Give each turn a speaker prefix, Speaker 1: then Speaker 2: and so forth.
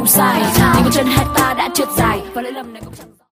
Speaker 1: cũng sai. Tình con chân hết ta đã trượt dài và lỗi lầm này cũng chẳng